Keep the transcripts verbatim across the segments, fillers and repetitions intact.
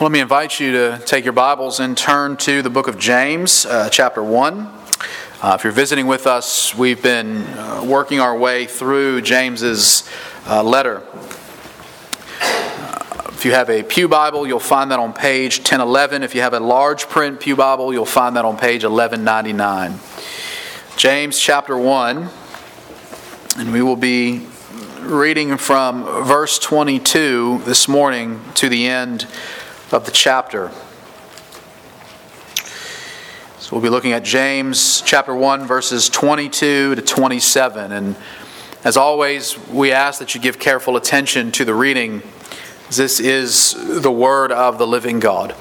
Let me invite you to take your Bibles and turn to the book of James, uh, chapter one. Uh, if you're visiting with us, we've been uh, working our way through James's uh, letter. Uh, if you have a Pew Bible, you'll find that on page ten eleven. If you have a large print Pew Bible, you'll find that on page eleven ninety-nine. James chapter one, and we will be reading from verse twenty-two this morning to the end of the chapter. So we'll be looking at James chapter one, verses twenty-two to twenty-seven. And as always, we ask that you give careful attention to the reading. This is the word of the living God.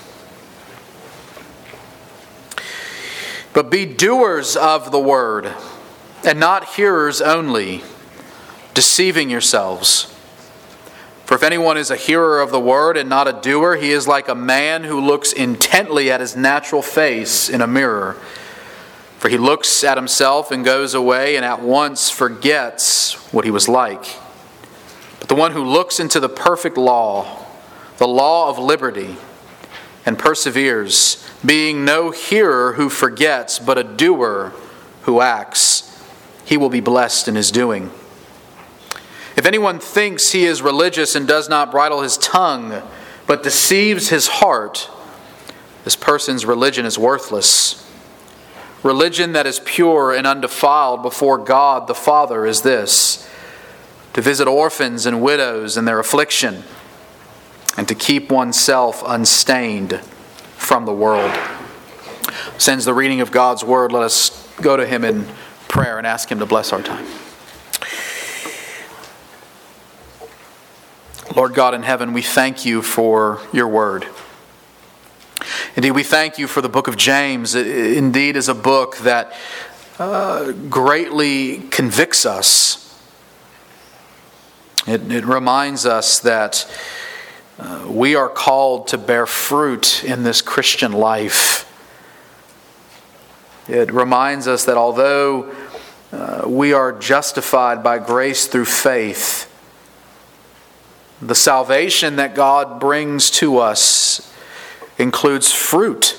But be doers of the word, and not hearers only, deceiving yourselves. For if anyone is a hearer of the word and not a doer, he is like a man who looks intently at his natural face in a mirror. For he looks at himself and goes away and at once forgets what he was like. But the one who looks into the perfect law, the law of liberty, and perseveres, being no hearer who forgets, but a doer who acts, he will be blessed in his doing. If anyone thinks he is religious and does not bridle his tongue, but deceives his heart, this person's religion is worthless. Religion that is pure and undefiled before God the Father is this: to visit orphans and widows in their affliction, and to keep oneself unstained from the world. Since the reading of God's word, let us go to Him in prayer and ask Him to bless our time. Lord God in heaven, we thank you for your word. Indeed, we thank you for the book of James. It indeed is a book that uh, greatly convicts us. It, it reminds us that uh, we are called to bear fruit in this Christian life. It reminds us that although uh, we are justified by grace through faith, the salvation that God brings to us includes fruit.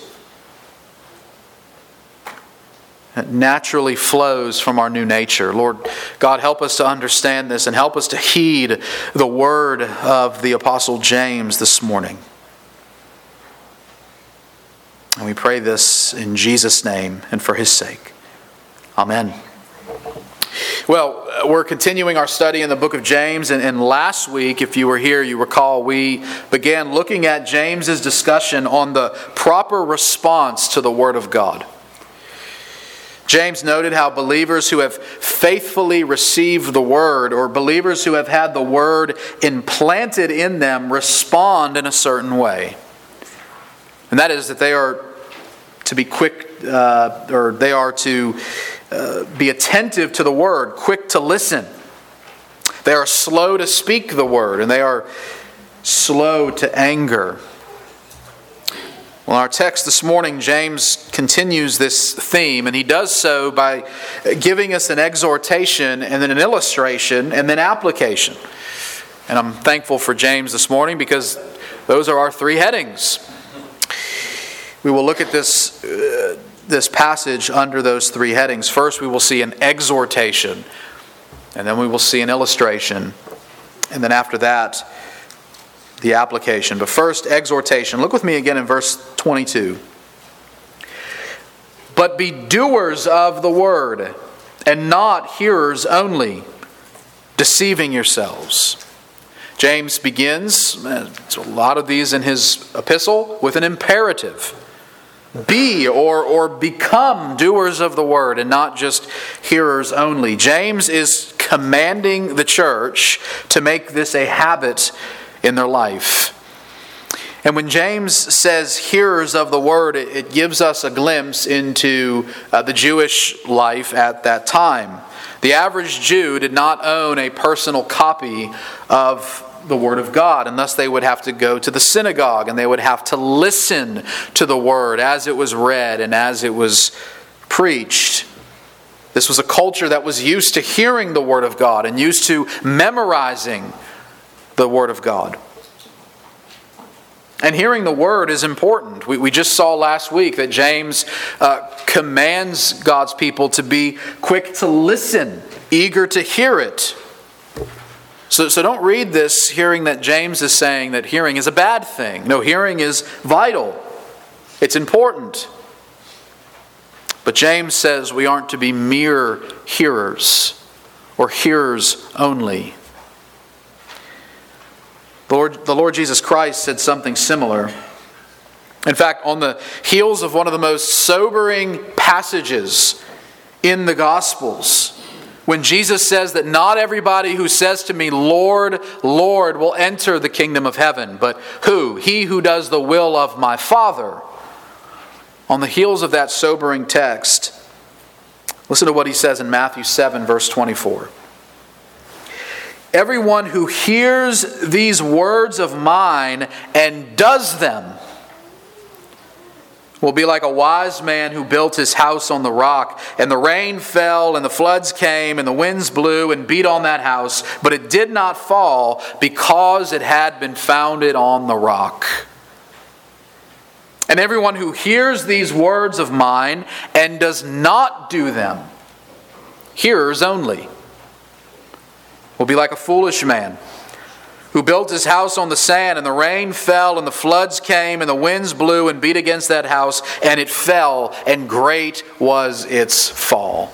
It naturally flows from our new nature. Lord God, help us to understand this and help us to heed the word of the Apostle James this morning. And we pray this in Jesus' name and for His sake. Amen. Well, we're continuing our study in the book of James, and, and last week, if you were here, you recall we began looking at James's discussion on the proper response to the Word of God. James noted how believers who have faithfully received the Word, or believers who have had the Word implanted in them, respond in a certain way. And that is that they are to be quick, uh, or they are to Uh, be attentive to the word, quick to listen. They are slow to speak the word, and they are slow to anger. Well, in our text this morning, James continues this theme, and he does so by giving us an exhortation and then an illustration and then application. And I'm thankful for James this morning because those are our three headings. We will look at this uh, this passage under those three headings. First, we will see an exhortation, and then we will see an illustration, and then after that, the application. But first, exhortation. Look with me again in verse twenty-two. But be doers of the word, and not hearers only, deceiving yourselves. James begins, it's a lot of these in his epistle, with an imperative. Be or, or become doers of the word and not just hearers only. James is commanding the church to make this a habit in their life. And when James says hearers of the word, it, it gives us a glimpse into uh, the Jewish life at that time. The average Jew did not own a personal copy of the Word of God, and thus they would have to go to the synagogue and they would have to listen to the Word as it was read and as it was preached. This was a culture that was used to hearing the Word of God and used to memorizing the Word of God. And hearing the word is important. We, we just saw last week that James uh, commands God's people to be quick to listen, eager to hear it. So, so don't read this hearing that James is saying that hearing is a bad thing. No, hearing is vital. It's important. But James says we aren't to be mere hearers or hearers only. The Lord, the Lord Jesus Christ said something similar. In fact, on the heels of one of the most sobering passages in the Gospels, when Jesus says that not everybody who says to me, Lord, Lord, will enter the kingdom of heaven, but who? He who does the will of my Father. On the heels of that sobering text, listen to what he says in Matthew seven, verse twenty-four. Everyone who hears these words of mine and does them will be like a wise man who built his house on the rock, and the rain fell, and the floods came, and the winds blew and beat on that house, but it did not fall because it had been founded on the rock. And everyone who hears these words of mine and does not do them, hearers only, will be like a foolish man who built his house on the sand, and the rain fell, and the floods came, and the winds blew and beat against that house, and it fell, and great was its fall.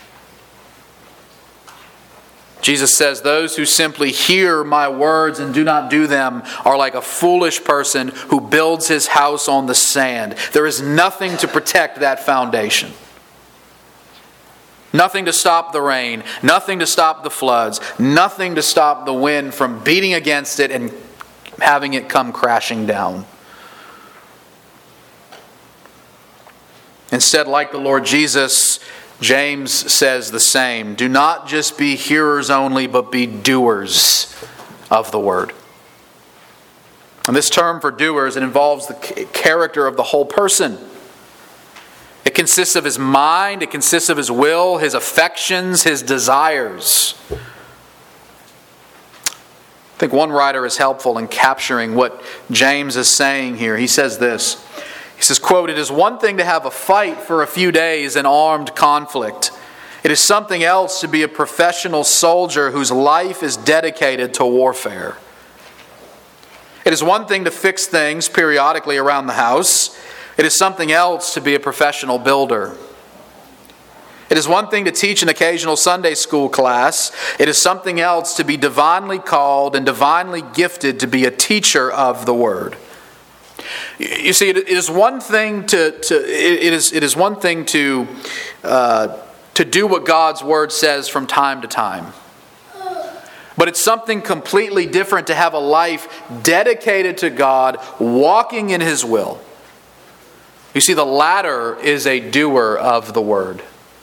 Jesus says, those who simply hear my words and do not do them are like a foolish person who builds his house on the sand. There is nothing to protect that foundation. Nothing to stop the rain, nothing to stop the floods, nothing to stop the wind from beating against it and having it come crashing down. Instead, like the Lord Jesus, James says the same. Do not just be hearers only, but be doers of the word. And this term for doers, it involves the character of the whole person. It consists of his mind, it consists of his will, his affections, his desires. I think one writer is helpful in capturing what James is saying here. He says this. He says, quote, "It is one thing to have a fight for a few days in armed conflict. It is something else to be a professional soldier whose life is dedicated to warfare. It is one thing to fix things periodically around the house. It is something else to be a professional builder. It is one thing to teach an occasional Sunday school class. It is something else to be divinely called and divinely gifted to be a teacher of the word." You see, it is one thing to, to it is it is one thing to uh, to do what God's word says from time to time. But it's something completely different to have a life dedicated to God, walking in His will. You see, the latter is a doer of the word.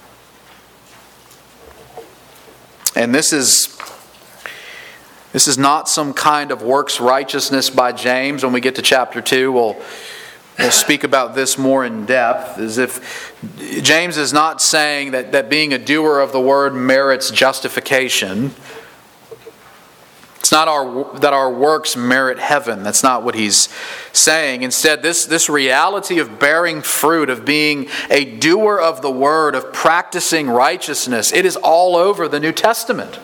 And this is this is not some kind of works righteousness by James. When we get to chapter two, we'll, we'll speak about this more in depth. As if James is not saying that, that being a doer of the word merits justification. It's not our that our works merit heaven. That's not what he's saying. Instead, this, this reality of bearing fruit, of being a doer of the word, of practicing righteousness, it is all over the New Testament.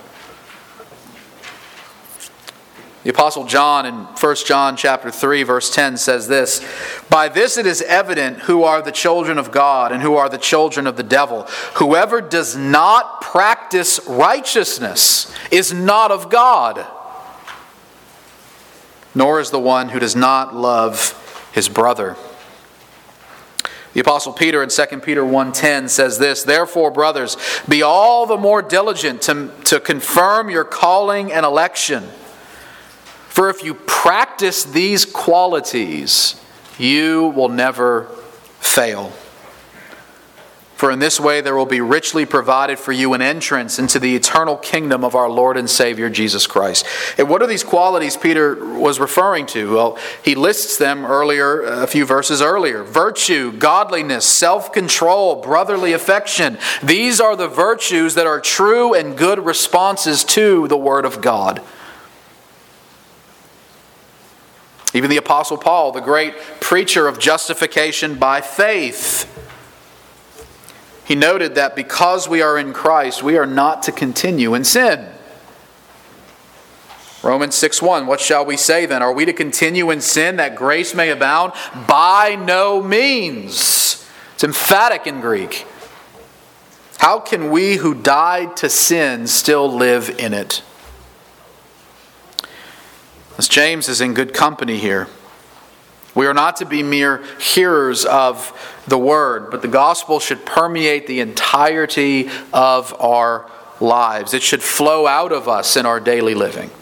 The Apostle John in First John chapter three, verse ten says this, "By this it is evident who are the children of God and who are the children of the devil. Whoever does not practice righteousness is not of God, nor is the one who does not love his brother." The Apostle Peter in Second Peter one ten says this, "Therefore, brothers, be all the more diligent to, to confirm your calling and election. For if you practice these qualities, you will never fail. For in this way there will be richly provided for you an entrance into the eternal kingdom of our Lord and Savior Jesus Christ." And what are these qualities Peter was referring to? Well, he lists them earlier, a few verses earlier. Virtue, godliness, self-control, brotherly affection. These are the virtues that are true and good responses to the Word of God. Even the Apostle Paul, the great preacher of justification by faith, he noted that because we are in Christ, we are not to continue in sin. Romans six one, what shall we say then? Are we to continue in sin that grace may abound? By no means. It's emphatic in Greek. How can we who died to sin still live in it? As James is in good company here. We are not to be mere hearers of the word, but the gospel should permeate the entirety of our lives. It should flow out of us in our daily living.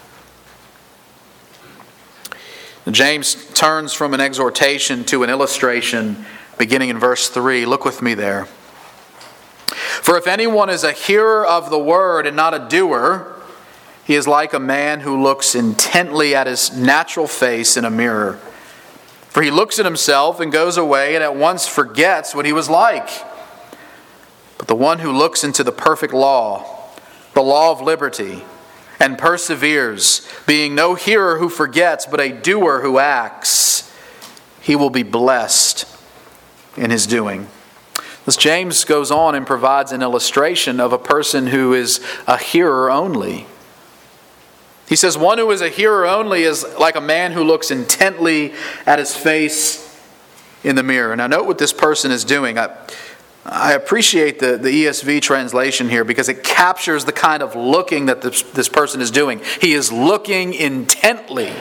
James turns from an exhortation to an illustration beginning in verse three. Look with me there. For if anyone is a hearer of the word and not a doer, he is like a man who looks intently at his natural face in a mirror. For he looks at himself and goes away and at once forgets what he was like. But the one who looks into the perfect law, the law of liberty, and perseveres, being no hearer who forgets, but a doer who acts, he will be blessed in his doing. Thus James goes on and provides an illustration of a person who is a hearer only. He says one who is a hearer only is like a man who looks intently at his face in the mirror. Now note what this person is doing. I, I appreciate the, the E S V translation here because it captures the kind of looking that this, this person is doing. He is looking intently.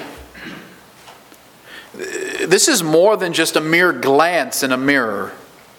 This is more than just a mere glance in a mirror.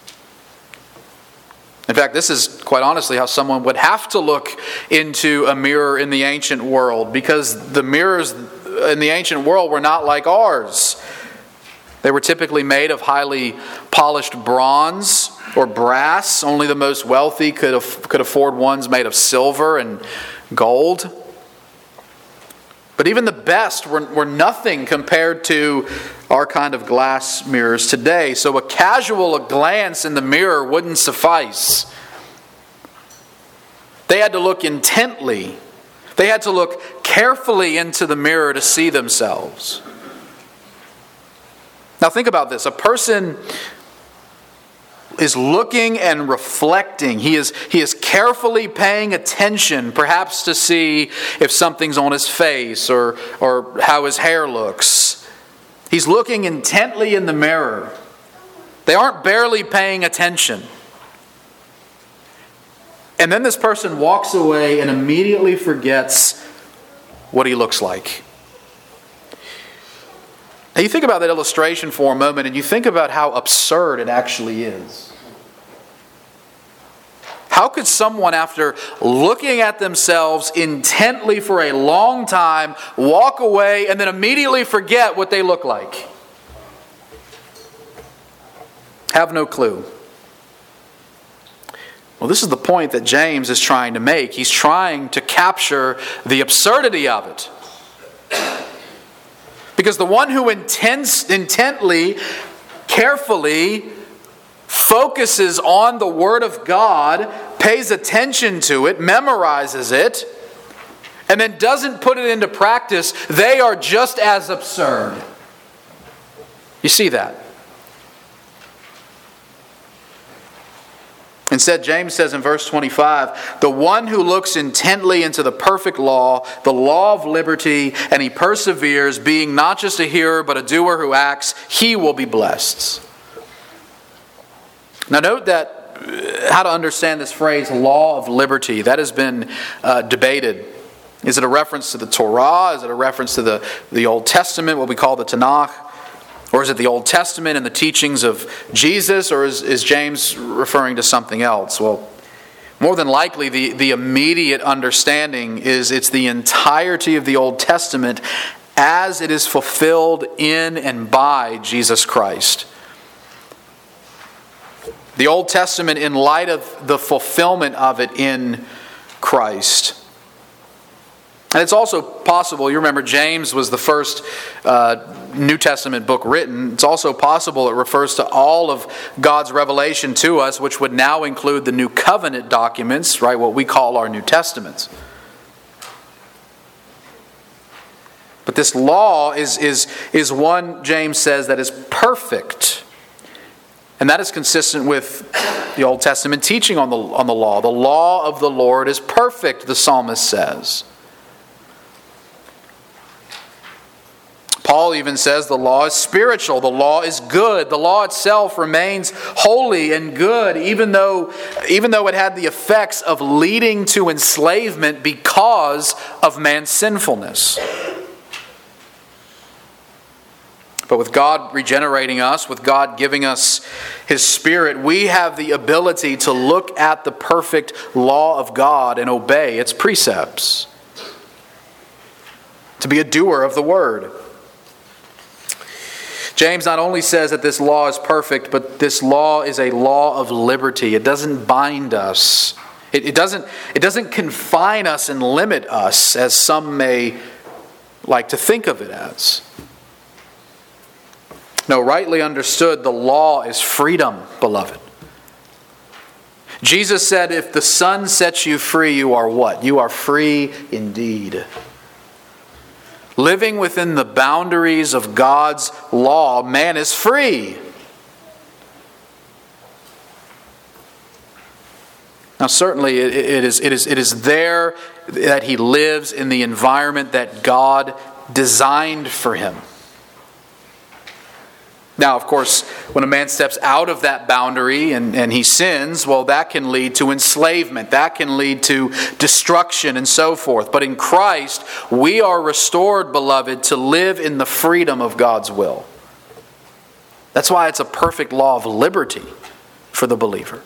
In fact, this is quite honestly how someone would have to look into a mirror in the ancient world, because the mirrors in the ancient world were not like ours. They were typically made of highly polished bronze or brass. Only the most wealthy could af- could afford ones made of silver and gold. But even the best were, were nothing compared to our kind of glass mirrors today. So a casual glance in the mirror wouldn't suffice. They had to look intently. They had to look carefully into the mirror to see themselves. Now think about this. A person is looking and reflecting. He is, he is carefully paying attention, perhaps to see if something's on his face or, or how his hair looks. He's looking intently in the mirror. They aren't barely paying attention. And then this person walks away and immediately forgets what he looks like. Now you think about that illustration for a moment and you think about how absurd it actually is. How could someone, after looking at themselves intently for a long time, walk away and then immediately forget what they look like? Have no clue. Well, this is the point that James is trying to make. He's trying to capture the absurdity of it. Because the one who intends, intently, carefully focuses on the Word of God, pays attention to it, memorizes it, and then doesn't put it into practice, they are just as absurd. You see that? Instead, James says in verse twenty-five, the one who looks intently into the perfect law, the law of liberty, and he perseveres, being not just a hearer but a doer who acts, he will be blessed. Now note that uh, how to understand this phrase, law of liberty, that has been uh, debated. Is it a reference to the Torah? Is it a reference to the, the Old Testament, what we call the Tanakh? Or is it the Old Testament and the teachings of Jesus? Or is, is James referring to something else? Well, more than likely the, the immediate understanding is it's the entirety of the Old Testament as it is fulfilled in and by Jesus Christ. The Old Testament in light of the fulfillment of it in Christ. And it's also possible, you remember James was the first uh, New Testament book written. It's also possible it refers to all of God's revelation to us, which would now include the New Covenant documents, right? What we call our New Testaments. But But this law is, is, is one, James says, that is perfect. And that is consistent with the Old Testament teaching on the, on the law. The law of the Lord is perfect, the psalmist says. Paul even says the law is spiritual, the law is good. The law itself remains holy and good, even though, even though it had the effects of leading to enslavement because of man's sinfulness. But with God regenerating us, with God giving us His Spirit, we have the ability to look at the perfect law of God and obey its precepts. To be a doer of the word. James not only says that this law is perfect, but this law is a law of liberty. It doesn't bind us. It, it doesn't, it doesn't confine us and limit us, as some may like to think of it as. No, rightly understood, the law is freedom, beloved. Jesus said, if the Son sets you free, you are what? You are free indeed. Living within the boundaries of God's law, man is free. Now certainly it, it, is, it, is, it is there that he lives in the environment that God designed for him. Now, of course, when a man steps out of that boundary and, and he sins, well, that can lead to enslavement. That can lead to destruction and so forth. But in Christ, we are restored, beloved, to live in the freedom of God's will. That's why it's a perfect law of liberty for the believer.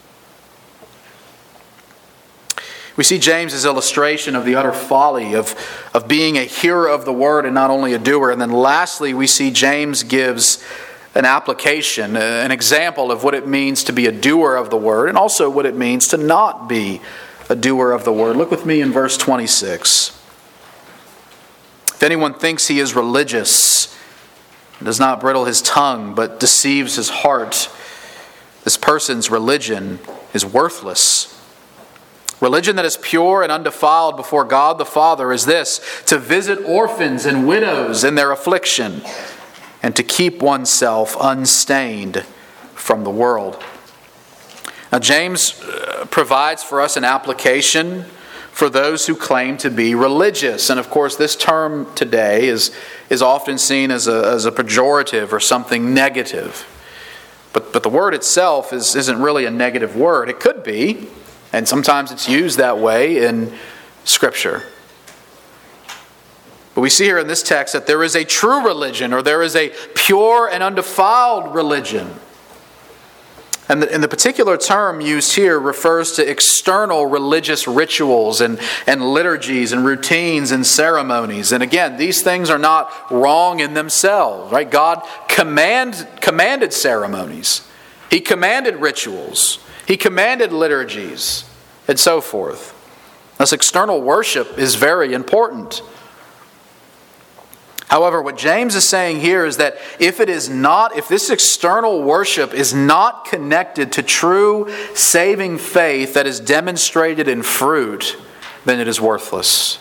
We see James's illustration of the utter folly of, of being a hearer of the word and not only a doer. And then lastly, we see James gives an application, an example of what it means to be a doer of the word and also what it means to not be a doer of the word. Look with me in verse twenty-six. If anyone thinks he is religious and does not bridle his tongue but deceives his heart, this person's religion is worthless. Religion that is pure and undefiled before God the Father is this: to visit orphans and widows in their affliction, and to keep oneself unstained from the world. Now, James provides for us an application for those who claim to be religious. And of course, this term today is, is often seen as a, as a pejorative or something negative. But, but the word itself is, isn't really a negative word. It could be. And sometimes it's used that way in Scripture. But we see here in this text that there is a true religion, or there is a pure and undefiled religion. And the, and the particular term used here refers to external religious rituals and, and liturgies and routines and ceremonies. And again, these things are not wrong in themselves, right? God command, commanded ceremonies. He commanded rituals. He commanded liturgies and so forth. Thus, external worship is very important. However, what James is saying here is that if it is not, if this external worship is not connected to true saving faith that is demonstrated in fruit, then it is worthless.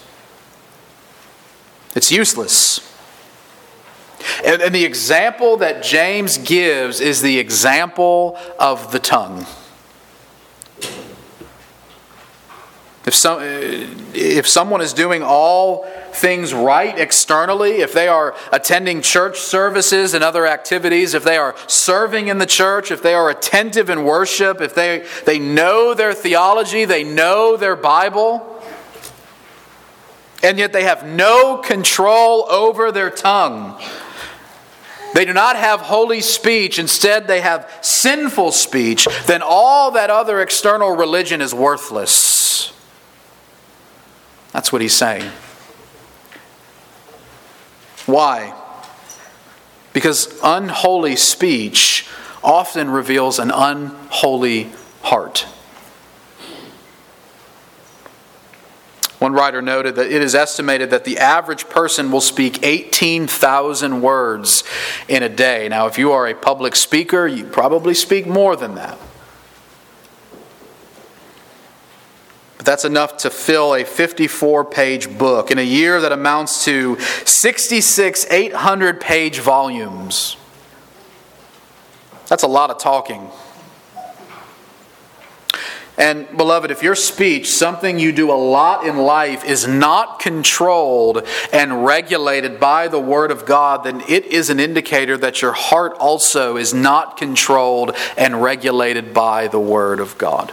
It's useless. And, and the example that James gives is the example of the tongue. If some, if someone is doing all things right externally, if they are attending church services and other activities, if they are serving in the church, if they are attentive in worship, if they, they know their theology, they know their Bible, and yet they have no control over their tongue. They do not have holy speech, instead they have sinful speech, then all that other external religion is worthless. That's what he's saying. Why? Because unholy speech often reveals an unholy heart. One writer noted that it is estimated that the average person will speak eighteen thousand words in a day. Now, if you are a public speaker, you probably speak more than that. But that's enough to fill a fifty-four page book in a year that amounts to sixty-six eight hundred page volumes. That's a lot of talking. And beloved, if your speech, something you do a lot in life, is not controlled and regulated by the Word of God, then it is an indicator that your heart also is not controlled and regulated by the Word of God.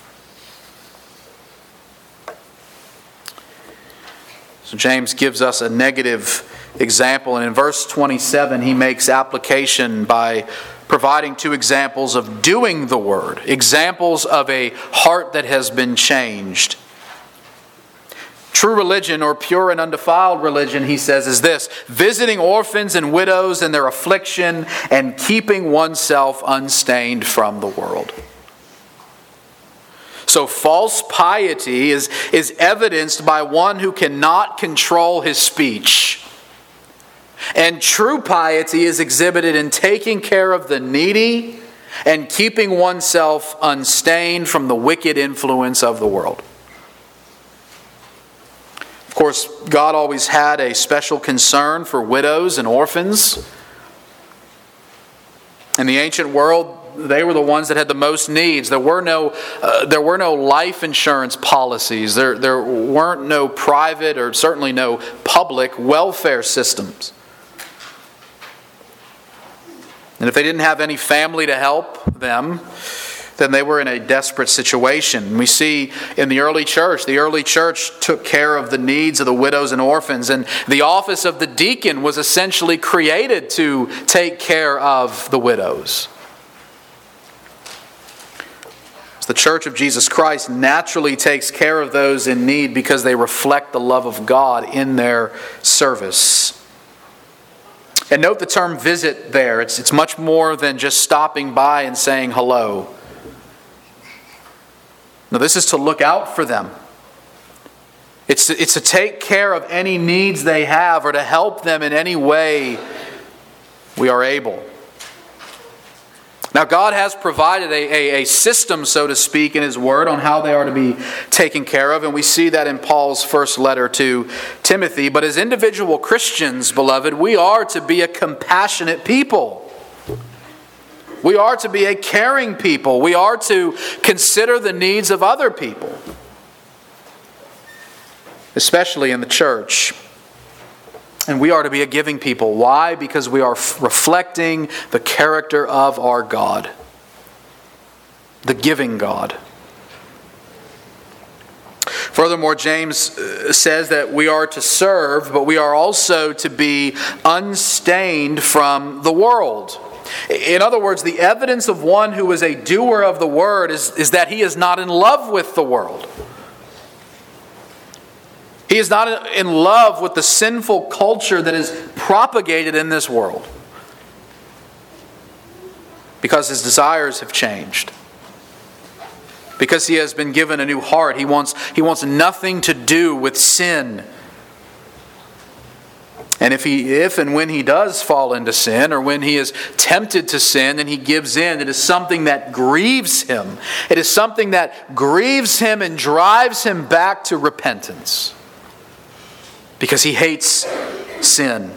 So James gives us a negative example, and in verse twenty-seven he makes application by providing two examples of doing the word, examples of a heart that has been changed. True religion, or pure and undefiled religion, he says, is this: visiting orphans and widows in their affliction and keeping oneself unstained from the world. So false piety is, is evidenced by one who cannot control his speech. And true piety is exhibited in taking care of the needy and keeping oneself unstained from the wicked influence of the world. Of course, God always had a special concern for widows and orphans. In the ancient world, they were the ones that had the most needs. There were no, uh, there were no life insurance policies. There, there weren't no private or certainly no public welfare systems. And if they didn't have any family to help them, then they were in a desperate situation. We see in the early church, the early church took care of the needs of the widows and orphans, and the office of the deacon was essentially created to take care of the widows. The Church of Jesus Christ naturally takes care of those in need because they reflect the love of God in their service. And note the term visit there. It's, it's much more than just stopping by and saying hello. Now, this is to look out for them. It's to, it's to take care of any needs they have or to help them in any way we are able. Now, God has provided a, a, a system, so to speak, in His Word on how they are to be taken care of. And we see that in Paul's first letter to Timothy. But as individual Christians, beloved, we are to be a compassionate people. We are to be a caring people. We are to consider the needs of other people, especially in the church. And we are to be a giving people. Why? Because we are reflecting the character of our God, the giving God. Furthermore, James says that we are to serve, but we are also to be unstained from the world. In other words, the evidence of one who is a doer of the word is, is that he is not in love with the world. He is not in love with the sinful culture that is propagated in this world, because his desires have changed. Because he has been given a new heart. He wants, he wants nothing to do with sin. And if he, if and when he does fall into sin, or when he is tempted to sin and he gives in, it is something that grieves him. It is something that grieves him and drives him back to repentance. Because he hates sin.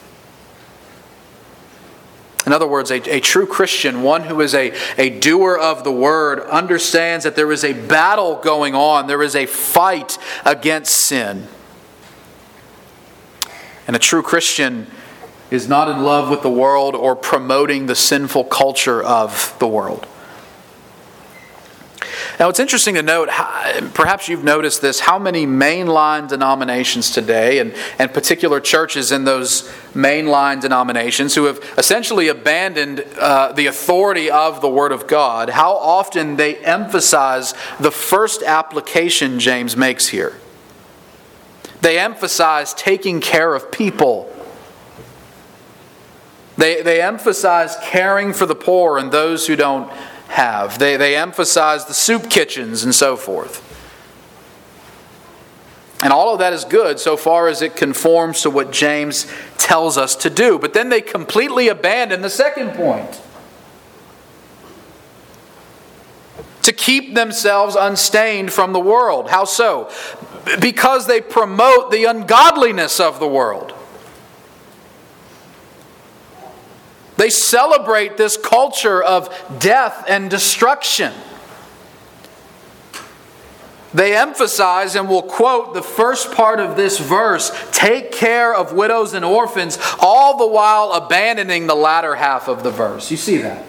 In other words, a, a true Christian, one who is a, a doer of the word, understands that there is a battle going on. There is a fight against sin. And a true Christian is not in love with the world or promoting the sinful culture of the world. Now, it's interesting to note, perhaps you've noticed this, how many mainline denominations today, and, and particular churches in those mainline denominations who have essentially abandoned uh, the authority of the Word of God, how often they emphasize the first application James makes here. They emphasize taking care of people. They, they emphasize caring for the poor and those who don't have. They, they emphasize the soup kitchens and so forth. And all of that is good so far as it conforms to what James tells us to do. But then they completely abandon the second point. to keep themselves unstained from the world. How so? Because they promote the ungodliness of the world. They celebrate this culture of death and destruction. They emphasize, and will quote the first part of this verse, take care of widows and orphans, all the while abandoning the latter half of the verse. You see that?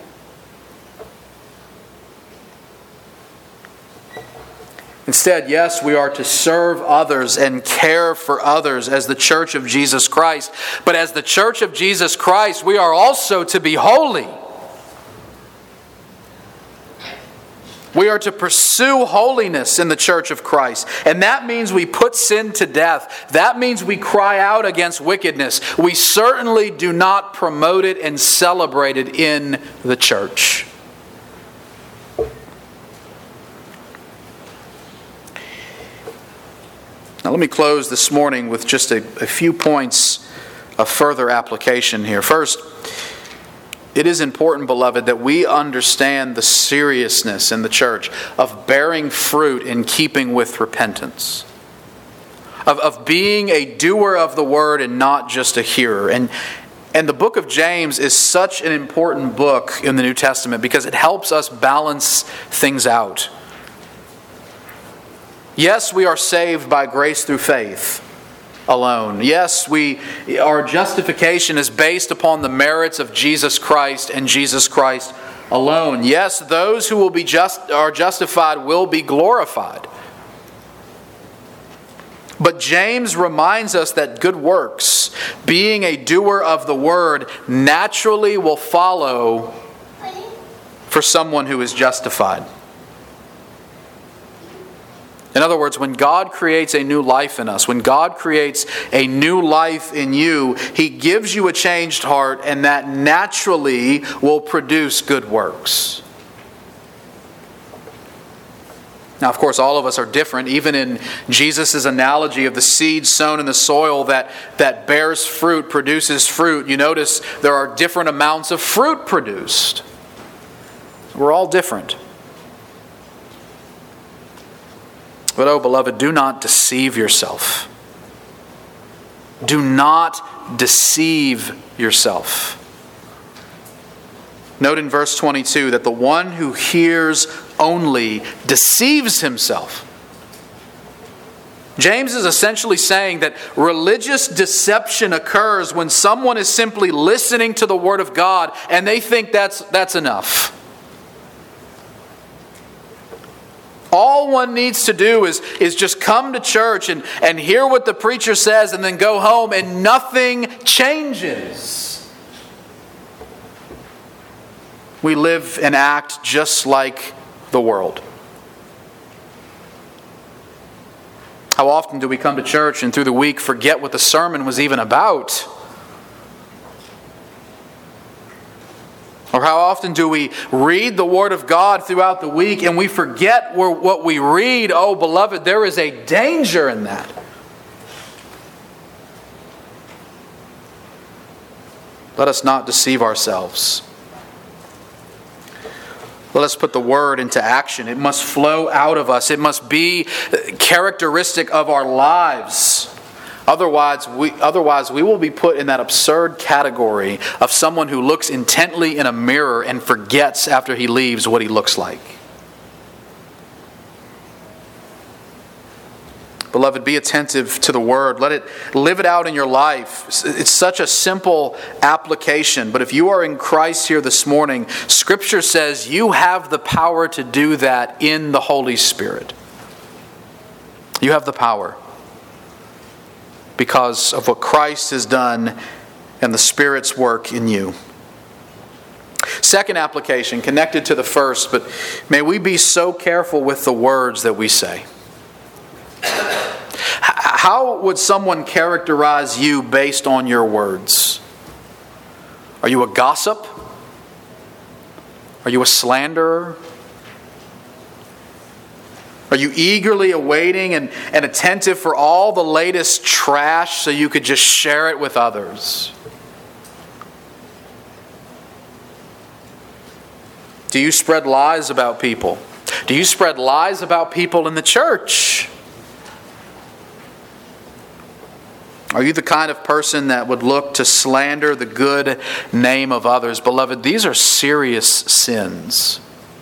Instead, yes, we are to serve others and care for others as the Church of Jesus Christ. But as the Church of Jesus Christ, we are also to be holy. We are to pursue holiness in the Church of Christ. And that means we put sin to death. That means we cry out against wickedness. We certainly do not promote it and celebrate it in the church. Now let me close this morning with just a, a few points of further application here. First, it is important, beloved, that we understand the seriousness in the church of bearing fruit in keeping with repentance. Of, of being a doer of the word and not just a hearer. And, and the book of James is such an important book in the New Testament because it helps us balance things out. Yes, we are saved by grace through faith alone. Yes, we our justification is based upon the merits of Jesus Christ and Jesus Christ alone. Yes, those who will be just are justified will be glorified. But James reminds us that good works, being a doer of the word, naturally will follow for someone who is justified. In other words, when God creates a new life in us, when God creates a new life in you, He gives you a changed heart, and that naturally will produce good works. Now, of course, all of us are different. Even in Jesus' analogy of the seed sown in the soil that, that bears fruit, produces fruit, you notice there are different amounts of fruit produced. We're all different. But oh, beloved, do not deceive yourself. Do not deceive yourself. Note in verse twenty-two that the one who hears only deceives himself. James is essentially saying that religious deception occurs when someone is simply listening to the Word of God and they think that's, that's enough. All one needs to do is, is just come to church and, and hear what the preacher says and then go home and nothing changes. We live and act just like the world. How often do we come to church and through the week forget what the sermon was even about? Or how often do we read the Word of God throughout the week and we forget what we read? Oh, beloved, there is a danger in that. Let us not deceive ourselves. Let us put the Word into action. It must flow out of us. It must be characteristic of our lives. Otherwise we, otherwise, we will be put in that absurd category of someone who looks intently in a mirror and forgets after he leaves what he looks like. Beloved, be attentive to the Word. Let it live it out in your life. It's such a simple application. But if you are in Christ here this morning, Scripture says you have the power to do that in the Holy Spirit. You have the power. Because of what Christ has done and the Spirit's work in you. Second application, connected to the first, but may we be so careful with the words that we say. How would someone characterize you based on your words? Are you a gossip? Are you a slanderer? Are you eagerly awaiting and, and attentive for all the latest trash so you could just share it with others? Do you spread lies about people? Do you spread lies about people in the church? Are you the kind of person that would look to slander the good name of others? Beloved, these are serious sins.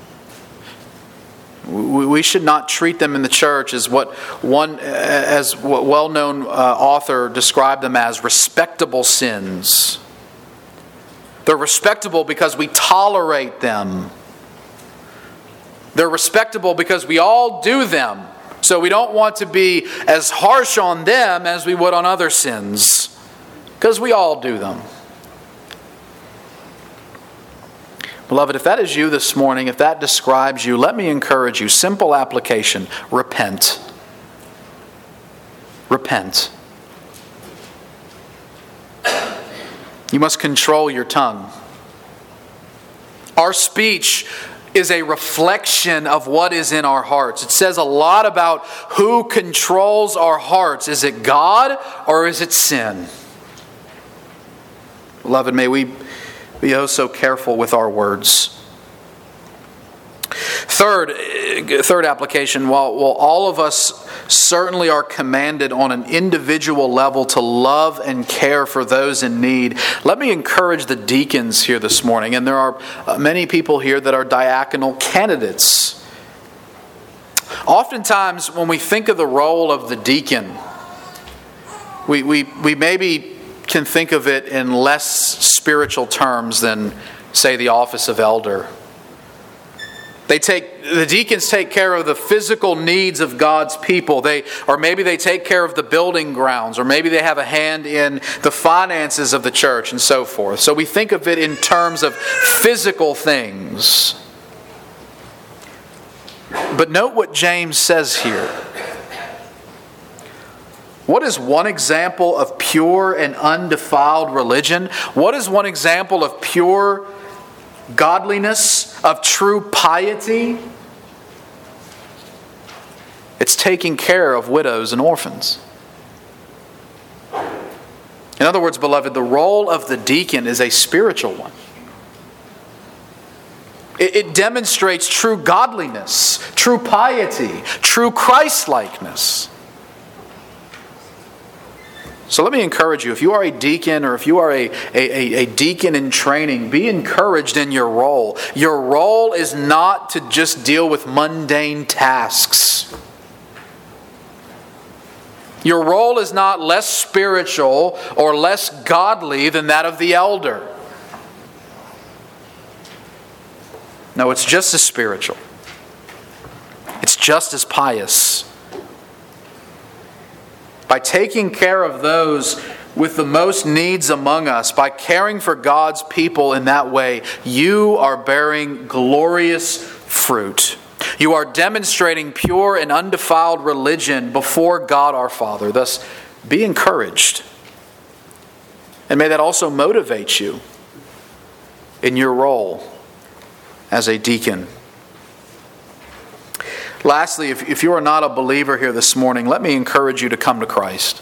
We should not treat them in the church as what one, as what well-known uh, author described them as, respectable sins. They're respectable because we tolerate them. They're respectable because we all do them. So we don't want to be as harsh on them as we would on other sins, because we all do them. Beloved, if that is you this morning, if that describes you, let me encourage you. Simple application. Repent. Repent. You must control your tongue. Our speech is a reflection of what is in our hearts. It says a lot about who controls our hearts. Is it God or is it sin? Beloved, may we be oh so careful with our words. Third, third application, while, while all of us certainly are commanded on an individual level to love and care for those in need, let me encourage the deacons here this morning. And there are many people here that are diaconal candidates. Oftentimes, when we think of the role of the deacon, we, we, we maybe can think of it in less spiritual terms than, say, the office of elder. They take the deacons take care of the physical needs of God's people. They or maybe they take care of the building grounds, or maybe they have a hand in the finances of the church and so forth. So we think of it in terms of physical things. But note what James says here. What is one example of pure and undefiled religion? What is one example of pure godliness, of true piety? It's taking care of widows and orphans. In other words, beloved, the role of the deacon is a spiritual one. It, it demonstrates true godliness, true piety, true Christ-likeness. So let me encourage you, if you are a deacon or if you are a, a, a deacon in training, be encouraged in your role. Your role is not to just deal with mundane tasks. Your role is not less spiritual or less godly than that of the elder. No, it's just as spiritual. It's just as pious. By taking care of those with the most needs among us, by caring for God's people in that way, you are bearing glorious fruit. You are demonstrating pure and undefiled religion before God our Father. Thus, be encouraged. And may that also motivate you in your role as a deacon. Lastly, if, if you are not a believer here this morning, let me encourage you to come to Christ.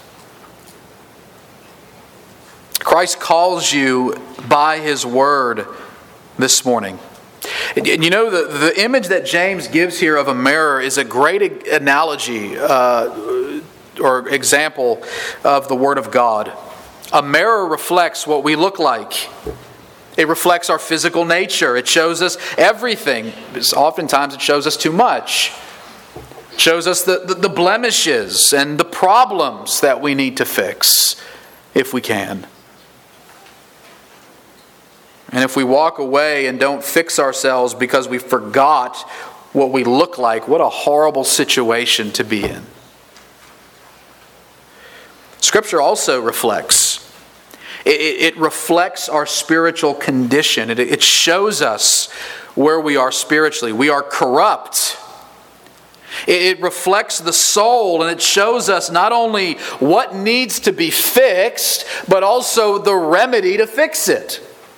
Christ calls you by His word this morning. And you know, the, the image that James gives here of a mirror is a great analogy uh, or example of the Word of God. A mirror reflects what we look like. It reflects our physical nature. It shows us everything. Oftentimes it shows us too much. It shows us the, the, the blemishes and the problems that we need to fix, if we can. And if we walk away and don't fix ourselves because we forgot what we look like, what a horrible situation to be in. Scripture also reflects. It, it reflects our spiritual condition. It, it shows us where we are spiritually. We are corrupt. It, it reflects the soul, and it shows us not only what needs to be fixed, but also the remedy to fix it.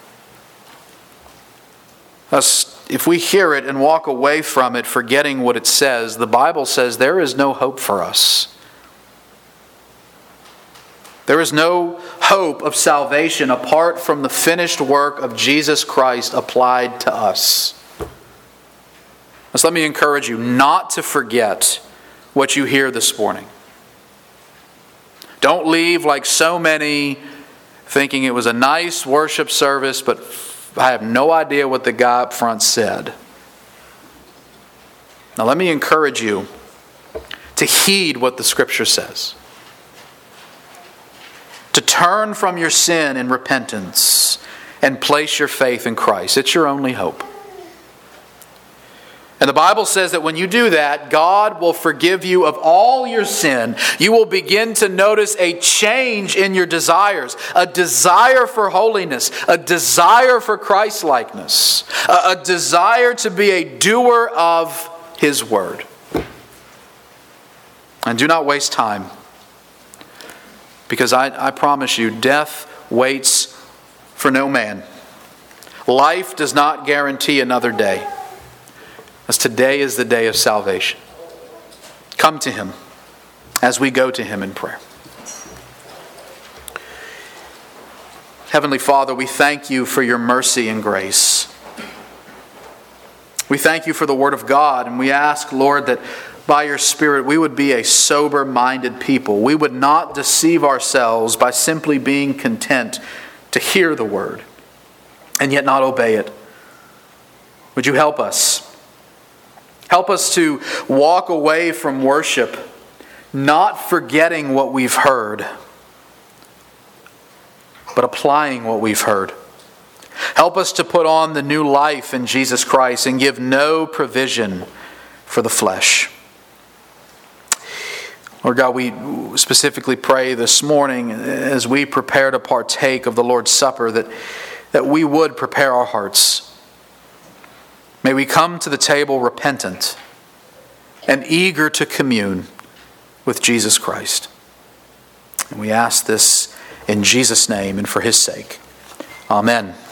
Thus, if we hear it and walk away from it forgetting what it says, the Bible says there is no hope for us. There is no hope of salvation apart from the finished work of Jesus Christ applied to us. So let me encourage you not to forget what you hear this morning. Don't leave like so many thinking it was a nice worship service, but I have no idea what the guy up front said. Now let me encourage you to heed what the Scripture says. To turn from your sin in repentance and place your faith in Christ. It's your only hope. And the Bible says that when you do that, God will forgive you of all your sin. You will begin to notice a change in your desires, a desire for holiness, a desire for Christ-likeness, a, a desire to be a doer of His Word. And do not waste time, because I, I promise you, death waits for no man. Life does not guarantee another day, as today is the day of salvation. Come to Him as we go to Him in prayer. Heavenly Father, we thank You for Your mercy and grace. We thank You for the Word of God, and we ask, Lord, that by Your Spirit we would be a sober-minded people. We would not deceive ourselves by simply being content to hear the Word and yet not obey it. Would You help us? Help us to walk away from worship, not forgetting what we've heard, but applying what we've heard. Help us to put on the new life in Jesus Christ and give no provision for the flesh. Lord God, we specifically pray this morning as we prepare to partake of the Lord's Supper that, that we would prepare our hearts. May we come to the table repentant and eager to commune with Jesus Christ. And we ask this in Jesus' name and for His sake. Amen.